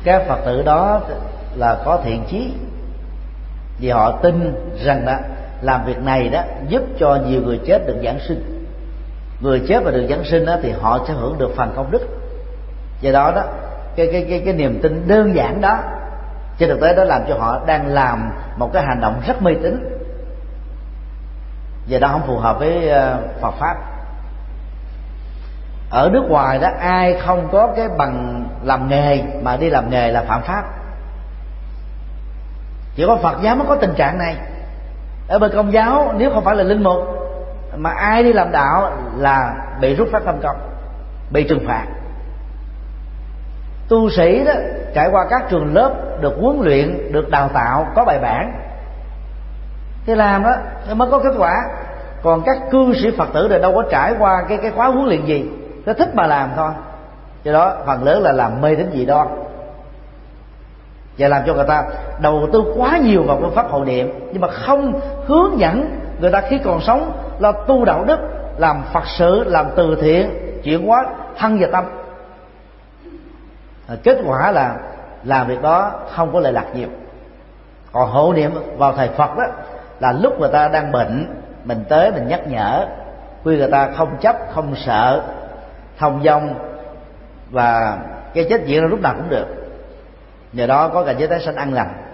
các Phật tử đó là có thiện chí, vì họ tin rằng đó làm việc này đó giúp cho nhiều người chết được giảng sinh. Người chết và được giảng sinh đó thì họ sẽ hưởng được phần công đức. Do đó đó cái niềm tin đơn giản đó trên thực tế đó làm cho họ đang làm một cái hành động rất mê tín, và đó không phù hợp với Phật pháp. Ở nước ngoài đó, ai không có cái bằng làm nghề mà đi làm nghề là phạm pháp. Chỉ có Phật giáo mới có tình trạng này. Ở bên Công giáo nếu không phải là linh mục mà ai đi làm đạo là bị rút phép tham công, bị trừng phạt. Tu sĩ đó trải qua các trường lớp, được huấn luyện, được đào tạo, có bài bản thì làm đó mới có kết quả. Còn các cư sĩ Phật tử thì đâu có trải qua cái khóa huấn luyện gì, nó thích mà làm thôi. Do đó phần lớn là làm mê tín dị đoan, và làm cho người ta đầu tư quá nhiều vào phương pháp hộ niệm, nhưng mà không hướng dẫn người ta khi còn sống là tu đạo đức, làm Phật sự, làm từ thiện, chuyển hóa thân và tâm. Kết quả là làm việc đó không có lợi lạc nhiều. Còn hộ niệm vào thầy Phật đó là lúc người ta đang bệnh, mình tới mình nhắc nhở, khuyên người ta không chấp, không sợ, thông dong, và cái chết diễn lúc nào cũng được. Nhờ đó có cảnh giới tái sanh an lành.